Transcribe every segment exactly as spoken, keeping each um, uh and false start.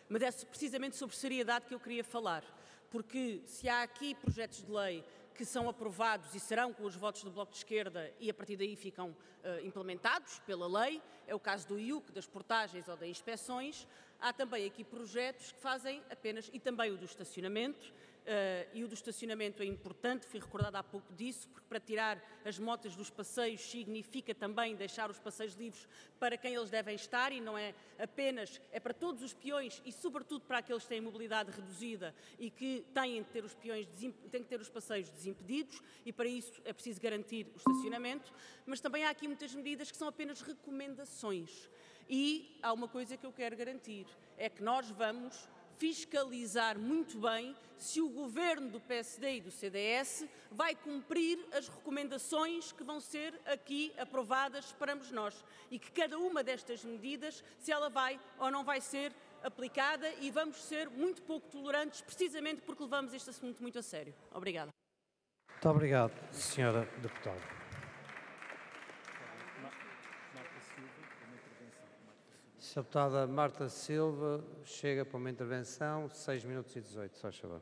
Mas é precisamente sobre seriedade que eu queria falar, porque se há aqui projetos de lei que são aprovados e serão com os votos do Bloco de Esquerda e a partir daí ficam uh, implementados pela lei, é o caso do I U C, das portagens ou das inspeções. Há também aqui projetos que fazem apenas, e também o do estacionamento, uh, e o do estacionamento é importante, fui recordada há pouco disso, porque para tirar as motas dos passeios significa também deixar os passeios livres para quem eles devem estar e não é apenas, é para todos os peões e sobretudo para aqueles que têm mobilidade reduzida e que têm de ter os peões, têm que ter os passeios desimpedidos e para isso é preciso garantir o estacionamento, mas também há aqui muitas medidas que são apenas recomendações e há uma coisa que eu quero garantir, é que nós vamos fiscalizar muito bem se o governo do P S D e do C D S vai cumprir as recomendações que vão ser aqui aprovadas para nós e que cada uma destas medidas, se ela vai ou não vai ser aplicada e vamos ser muito pouco tolerantes precisamente porque levamos este assunto muito a sério. Obrigada. Muito obrigado, senhora Deputada. senhora Deputada Marta Silva chega para uma intervenção, seis minutos e dezoito, só favor.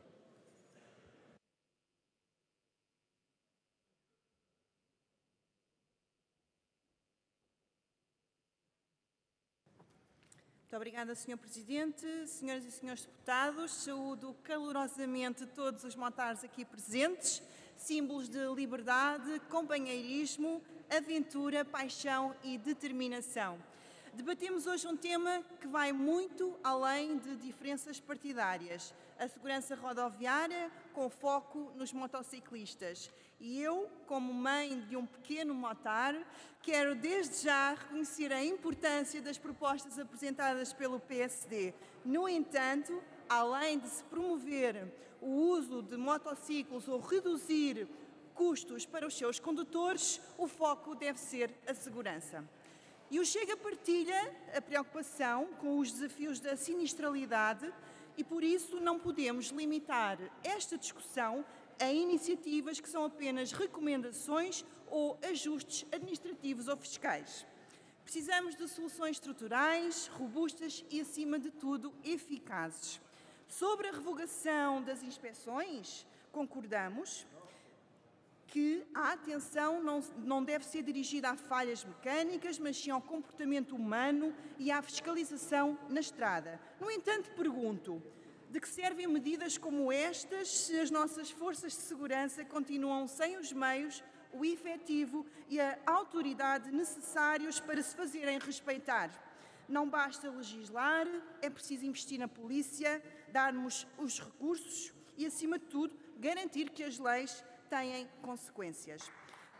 Muito obrigada, senhor Presidente. Senhoras e senhores deputados, saúdo calorosamente todos os motares aqui presentes, símbolos de liberdade, companheirismo, aventura, paixão e determinação. Debatemos hoje um tema que vai muito além de diferenças partidárias, a segurança rodoviária com foco nos motociclistas. E eu, como mãe de um pequeno motar, quero desde já reconhecer a importância das propostas apresentadas pelo P S D. No entanto, além de se promover o uso de motociclos ou reduzir custos para os seus condutores, o foco deve ser a segurança. E o Chega partilha a preocupação com os desafios da sinistralidade e, por isso, não podemos limitar esta discussão a iniciativas que são apenas recomendações ou ajustes administrativos ou fiscais. Precisamos de soluções estruturais, robustas e, acima de tudo, eficazes. Sobre a revogação das inspeções, concordamos que a atenção não, não deve ser dirigida a falhas mecânicas, mas sim ao comportamento humano e à fiscalização na estrada. No entanto, pergunto, de que servem medidas como estas se as nossas forças de segurança continuam sem os meios, o efetivo e a autoridade necessários para se fazerem respeitar? Não basta legislar, é preciso investir na polícia, darmos os recursos e, acima de tudo, garantir que as leis têm consequências.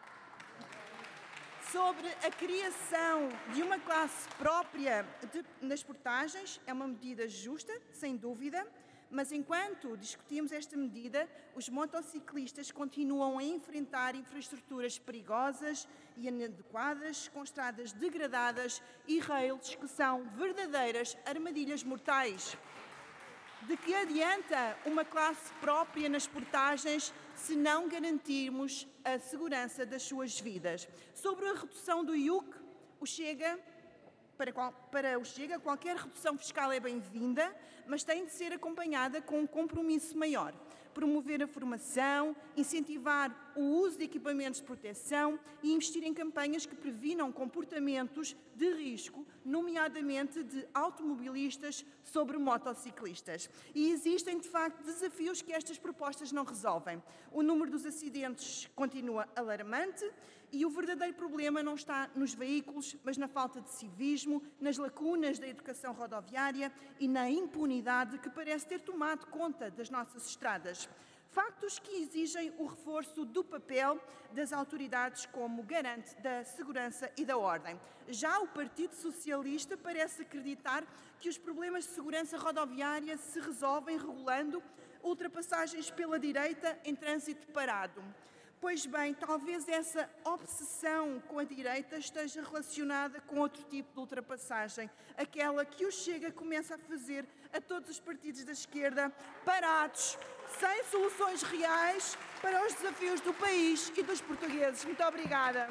Sobre a criação de uma classe própria de, nas portagens, é uma medida justa, sem dúvida, mas enquanto discutimos esta medida, os motociclistas continuam a enfrentar infraestruturas perigosas e inadequadas, com estradas degradadas e rails que são verdadeiras armadilhas mortais. De que adianta uma classe própria nas portagens se não garantirmos a segurança das suas vidas? Sobre a redução do I U C, o Chega, para, qual, para o Chega, qualquer redução fiscal é bem-vinda, mas tem de ser acompanhada com um compromisso maior. Promover a formação, incentivar o uso de equipamentos de proteção e investir em campanhas que previnam comportamentos de risco, nomeadamente de automobilistas sobre motociclistas. E existem, de facto, desafios que estas propostas não resolvem. O número dos acidentes continua alarmante e o verdadeiro problema não está nos veículos, mas na falta de civismo, nas lacunas da educação rodoviária e na impunidade que parece ter tomado conta das nossas estradas. Factos que exigem o reforço do papel das autoridades como garante da segurança e da ordem. Já o Partido Socialista parece acreditar que os problemas de segurança rodoviária se resolvem regulando ultrapassagens pela direita em trânsito parado. Pois bem, talvez essa obsessão com a direita esteja relacionada com outro tipo de ultrapassagem, aquela que o Chega começa a fazer a todos os partidos da esquerda, parados, sem soluções reais para os desafios do país e dos portugueses. Muito obrigada.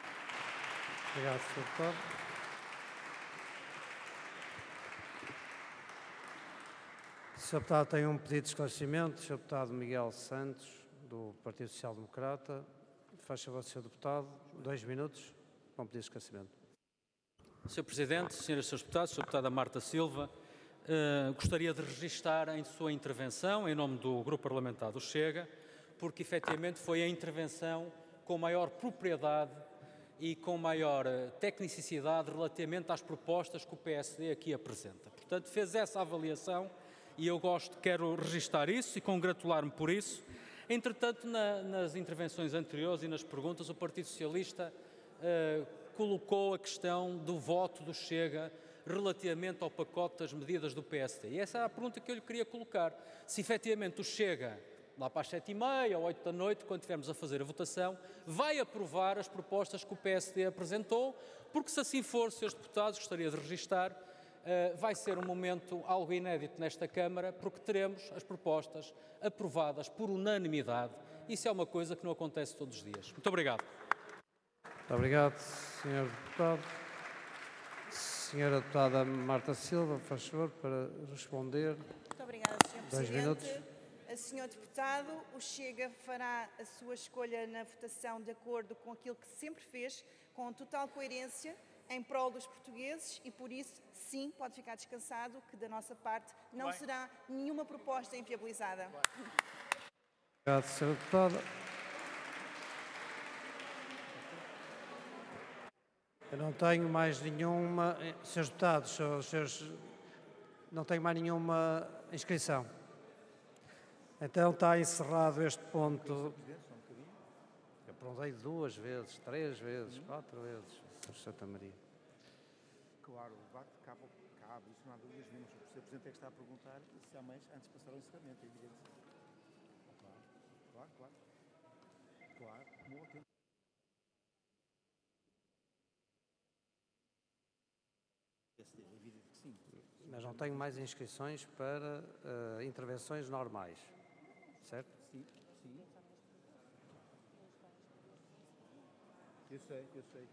Obrigado, senhor Deputado. senhor Deputado tem um pedido de esclarecimento. senhor Deputado Miguel Santos, do Partido Social Democrata. Faz favor, senhor Deputado, dois minutos para um pedido de esclarecimento. senhor Presidente, senhoras e senhores Deputados, senhora Deputada Marta Silva, eh, gostaria de registar em sua intervenção, em nome do Grupo Parlamentar do Chega, porque efetivamente foi a intervenção com maior propriedade e com maior tecnicidade relativamente às propostas que o P S D aqui apresenta. Portanto, fez essa avaliação e eu gosto, quero registar isso e congratular-me por isso. Entretanto, na, nas intervenções anteriores e nas perguntas, o Partido Socialista eh, colocou a questão do voto do Chega relativamente ao pacote das medidas do P S D. E essa é a pergunta que eu lhe queria colocar. Se efetivamente o Chega, lá para as sete e meia ou oito da noite, quando estivermos a fazer a votação, vai aprovar as propostas que o P S D apresentou, porque se assim for, senhores deputados, gostaria de registar, uh, vai ser um momento algo inédito nesta Câmara, porque teremos as propostas aprovadas por unanimidade. Isso é uma coisa que não acontece todos os dias. Muito obrigado. Muito obrigado, senhor Deputado. senhora Deputada Marta Silva, faz favor, para responder. Muito obrigada, senhor Dois Presidente. minutos. senhor Deputado, o Chega fará a sua escolha na votação de acordo com aquilo que sempre fez, com total coerência, em prol dos portugueses e, por isso, sim, pode ficar descansado que, da nossa parte, não Bem. será nenhuma proposta inviabilizada. Obrigado, senhora Deputada. Eu não tenho mais nenhuma... senhores Deputados, senhores, não tenho mais nenhuma inscrição. Então está encerrado este ponto. Eu perguntei duas vezes, três vezes, quatro vezes, senhor Santa Maria. Claro, o debate cabe, cabe, isso não há dúvidas nenhuma. O senhor Presidente é que está a perguntar se há mais antes de passar ao encerramento, é evidente. Claro, claro, claro. Claro, como o tempo. É evidente que sim. Mas não tenho mais inscrições para uh, intervenções normais. Certo? Sim, sim. Eu sei, eu sei.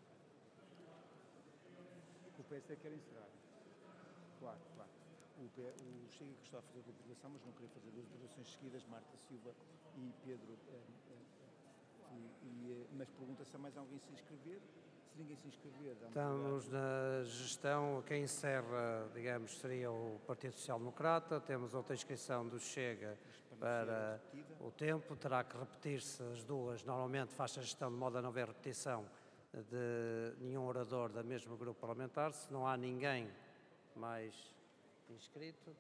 O P S D quer encerrar. Claro, claro. O, P, o Chega que está a fazer a intervenção, mas não queria fazer duas intervenções seguidas, Marta Silva e Pedro. Eh, eh, e, e, mas pergunta-se se há mais alguém se inscrever. Se ninguém se inscrever... Estamos na gestão, quem encerra, digamos, seria o Partido Social Democrata. Temos outra inscrição do Chega para o tempo. Terá que repetir-se as duas. Normalmente faz a gestão de modo a não haver repetição de nenhum orador da mesma grupo parlamentar. Se não há ninguém mais inscrito...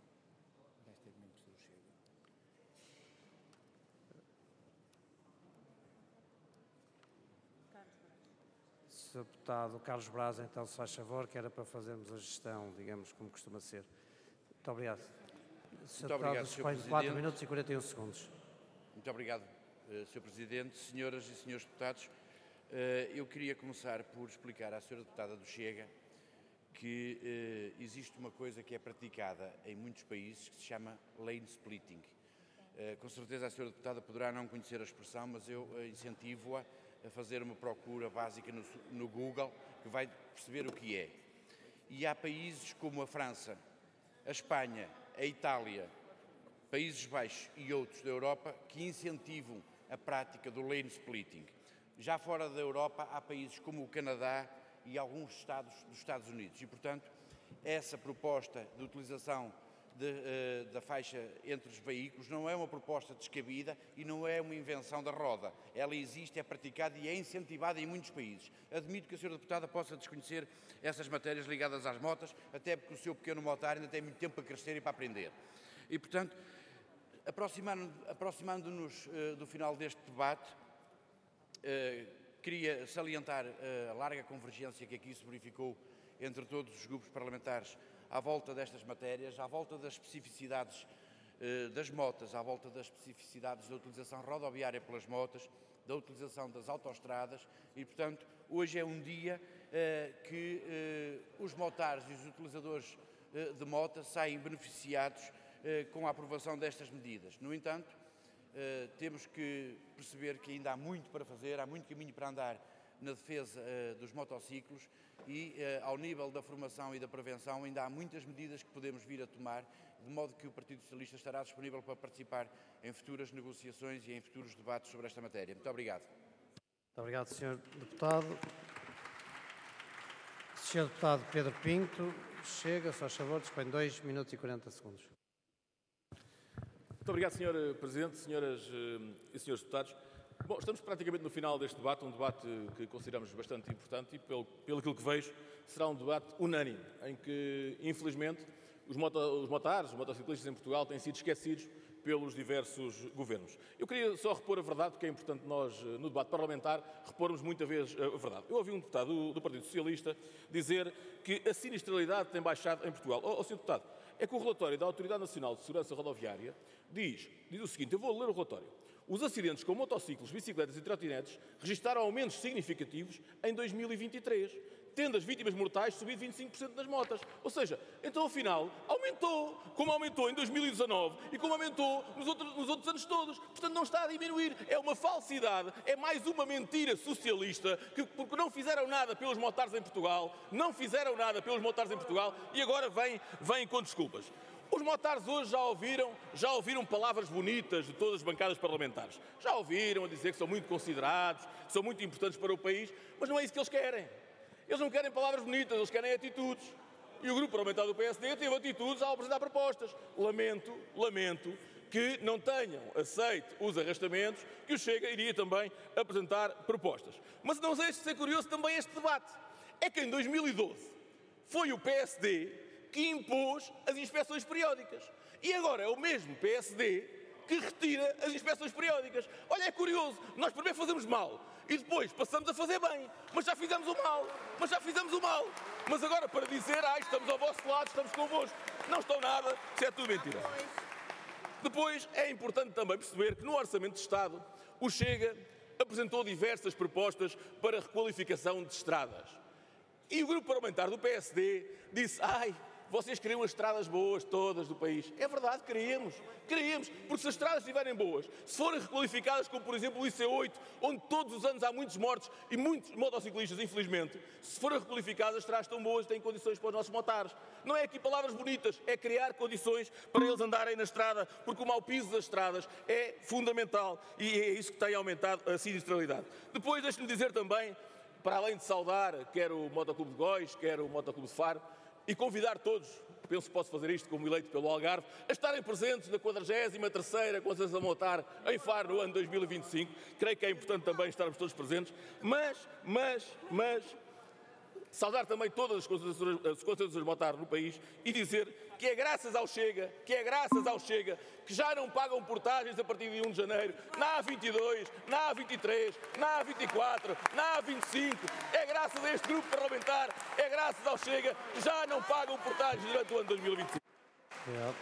senhor Deputado Carlos Braz, então, se faz favor, que era para fazermos a gestão, digamos, como costuma ser. Muito obrigado. senhor Deputado, dispõe de quatro minutos e quarenta e um segundos. Muito obrigado, senhor Presidente. Senhoras e senhores deputados, eu queria começar por explicar à senhora Deputada do Chega que existe uma coisa que é praticada em muitos países que se chama lane splitting. Com certeza a senhora Deputada poderá não conhecer a expressão, mas eu incentivo-a a fazer uma procura básica no, no Google, que vai perceber o que é. E há países como a França, a Espanha, a Itália, Países Baixos e outros da Europa que incentivam a prática do lane splitting. Já fora da Europa há países como o Canadá e alguns estados dos Estados Unidos. E, portanto, essa proposta de utilização De, uh, da faixa entre os veículos não é uma proposta descabida e não é uma invenção da roda. Ela existe, é praticada e é incentivada em muitos países. Admito que a senhora Deputada possa desconhecer essas matérias ligadas às motas, até porque o seu pequeno motar ainda tem muito tempo para crescer e para aprender. E, portanto, aproximando, aproximando-nos uh, do final deste debate, uh, queria salientar uh, a larga convergência que aqui se verificou entre todos os grupos parlamentares à volta destas matérias, à volta das especificidades eh, das motas, à volta das especificidades da utilização rodoviária pelas motas, da utilização das autoestradas e, portanto, hoje é um dia eh, que eh, os motares e os utilizadores eh, de motas saem beneficiados eh, com a aprovação destas medidas. No entanto, eh, temos que perceber que ainda há muito para fazer, há muito caminho para andar na defesa uh, dos motociclos e, uh, ao nível da formação e da prevenção, ainda há muitas medidas que podemos vir a tomar, de modo que o Partido Socialista estará disponível para participar em futuras negociações e em futuros debates sobre esta matéria. Muito obrigado. Muito obrigado, senhor Deputado. senhor Deputado Pedro Pinto, chega, se faz favor, dispõe dois minutos e quarenta segundos. Muito obrigado, senhor Presidente, senhoras e senhores deputados. Bom, estamos praticamente no final deste debate, um debate que consideramos bastante importante e, pelo, pelo que vejo, será um debate unânime, em que, infelizmente, os, moto, os motares, os motociclistas em Portugal têm sido esquecidos pelos diversos governos. Eu queria só repor a verdade, porque é importante nós, no debate parlamentar, repormos muita vez a verdade. Eu ouvi um deputado do, do Partido Socialista dizer que a sinistralidade tem baixado em Portugal. Ó, oh, senhor deputado, é que o relatório da Autoridade Nacional de Segurança Rodoviária diz, diz o seguinte, eu vou ler o relatório. Os acidentes com motociclos, bicicletas e trotinetes registaram aumentos significativos em dois mil e vinte e três, tendo as vítimas mortais subido vinte e cinco por cento nas motas. Ou seja, então afinal, aumentou, como aumentou em dois mil e dezanove e como aumentou nos outros, nos outros anos todos. Portanto, não está a diminuir. É uma falsidade, é mais uma mentira socialista, que, porque não fizeram nada pelos motares em Portugal, não fizeram nada pelos motares em Portugal e agora vêm, vêm com desculpas. Os motares hoje já ouviram, já ouviram palavras bonitas de todas as bancadas parlamentares. Já ouviram a dizer que são muito considerados, que são muito importantes para o país, mas não é isso que eles querem. Eles não querem palavras bonitas, eles querem atitudes. E o grupo parlamentar do P S D teve atitudes ao apresentar propostas. Lamento, lamento que não tenham aceito os arrastamentos, que o Chega iria também apresentar propostas. Mas não deixe de ser curioso também este debate. É que em dois mil e doze foi o P S D que impôs as inspeções periódicas. E agora é o mesmo P S D que retira as inspeções periódicas. Olha, é curioso, nós primeiro fazemos mal e depois passamos a fazer bem, mas já fizemos o mal, mas já fizemos o mal. Mas agora para dizer, ah, estamos ao vosso lado, estamos convosco, não estão nada, isso é tudo mentira. Depois é importante também perceber que no Orçamento de Estado o Chega apresentou diversas propostas para requalificação de estradas. E o grupo parlamentar do P S D disse, ai, vocês queriam as estradas boas todas do país. É verdade, queríamos. Queríamos, porque se as estradas estiverem boas, se forem requalificadas, como por exemplo o I C oito, onde todos os anos há muitos mortos e muitos motociclistas, infelizmente, se forem requalificadas, as estradas estão boas, têm condições para os nossos motares. Não é aqui palavras bonitas, é criar condições para eles andarem na estrada, porque o mau piso das estradas é fundamental e é isso que tem aumentado a sinistralidade. Depois, deixe-me dizer também, para além de saudar, quer o Motoclube de Góis, quer o Motoclube de Faro, e convidar todos, penso que posso fazer isto como eleito pelo Algarve, a estarem presentes na quadragésima terceira Concertação Motar em Faro no ano dois mil e vinte e cinco. Creio que é importante também estarmos todos presentes, mas, mas, mas, saudar também todas as concentrações motar no país e dizer que é graças ao Chega, que é graças ao Chega, que já não pagam portagens a partir de um de janeiro, na A vinte e dois, na A vinte e três, na A vinte e quatro, na A vinte e cinco. É graças a este grupo parlamentar, é graças ao Chega, que já não pagam portagens durante o ano dois mil e vinte e cinco. Obrigado.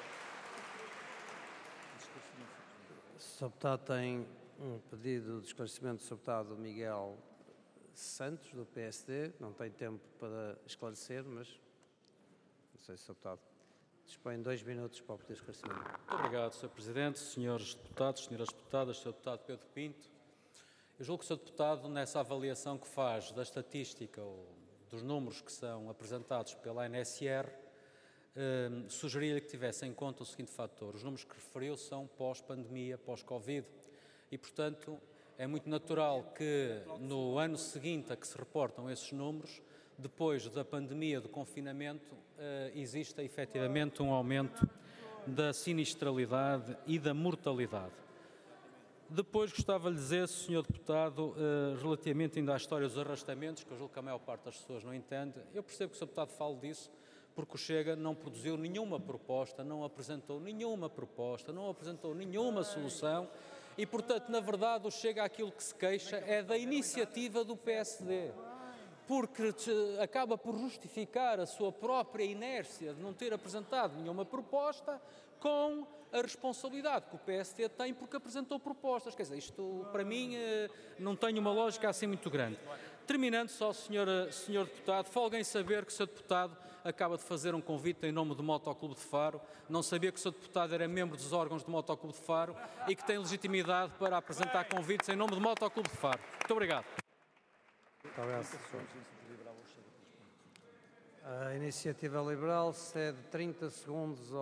O senhor Deputado tem um pedido de esclarecimento do senhor Deputado Miguel Santos, do P S D. Não tem tempo para esclarecer, mas não sei se o senhor Deputado dispõe de dois minutos para o pedido de esclarecimento. Muito obrigado, senhor Presidente, senhores deputados, senhoras deputadas, senhor Deputado Pedro Pinto. Eu julgo que o senhor Deputado, nessa avaliação que faz da estatística ou dos números que são apresentados pela A N S R, eh, sugeria que tivesse em conta o seguinte fator. Os números que referiu são pós-pandemia, pós-Covid. E, portanto, é muito natural que no ano seguinte a que se reportam esses números, depois da pandemia, do confinamento, eh, exista efetivamente um aumento da sinistralidade e da mortalidade. Depois gostava de dizer, senhor Deputado, eh, relativamente ainda à história dos arrastamentos, que eu julgo que a maior parte das pessoas não entende, eu percebo que o senhor Deputado fale disso, porque o Chega não produziu nenhuma proposta, não apresentou nenhuma proposta, não apresentou nenhuma solução e, portanto, na verdade, o Chega aquilo que se queixa é da iniciativa do P S D, porque acaba por justificar a sua própria inércia de não ter apresentado nenhuma proposta com a responsabilidade que o P S D tem porque apresentou propostas. Quer dizer, isto para mim não tem uma lógica assim muito grande. Terminando só, senhor, senhor Deputado, folguem em saber que o senhor Deputado acaba de fazer um convite em nome do Motoclube de Faro. Não sabia que o senhor Deputado era membro dos órgãos do Motoclube de Faro e que tem legitimidade para apresentar convites em nome do Motoclube de Faro. Muito obrigado. Muito obrigado, trinta senhor. segundos, Iniciativa Liberal ao Chega. A Iniciativa Liberal cede trinta segundos